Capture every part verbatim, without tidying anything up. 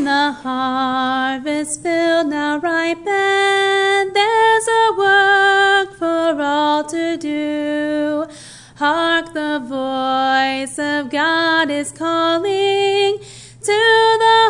the harvest field now ripened, there's a work for all to do. Hark, the voice of God is calling, to the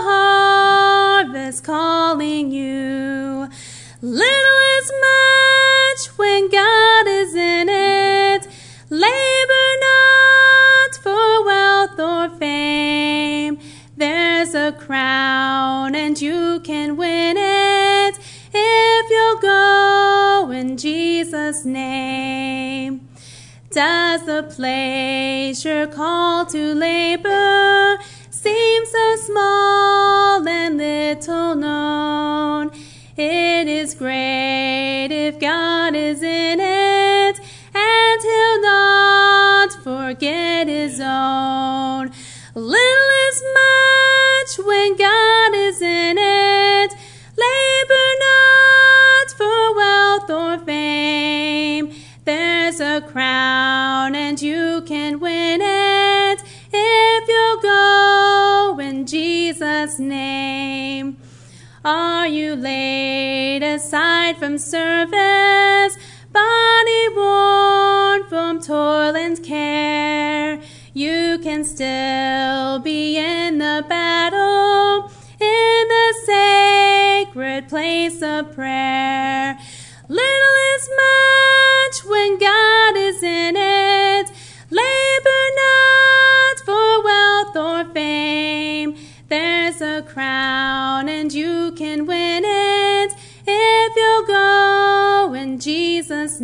harvest calling you. Little is much when God is in it. Labor not for wealth or fame. There's a crown and you can win it if you'll go in Jesus' name. Does the place you're called to labor seem so small and little known? It is great if God is in it, and He'll not forget His own. Little is much when God is in it. Labor not for wealth or fame. There's a crown and you can win it if you'll go in Jesus' name. Are you laid aside from service, body worn from toil and care? You can still be in the battle, in the sacred place of prayer. Little is much when God is in it. Labor not for wealth or fame. There's a crown and you can win it if you'll go in Jesus'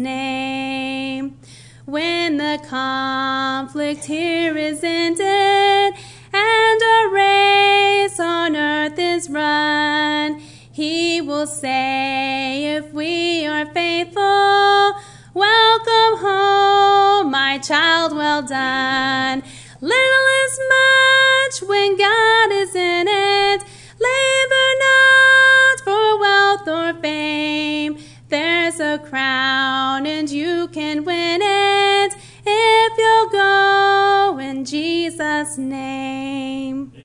name. When the conflict here is ended and our race on earth is run, He will say, if we are faithful, welcome home, my child, well done. Little is much when God is in it. Labor not for wealth or fame. There's a crown and you can win it if you'll go in Jesus' name.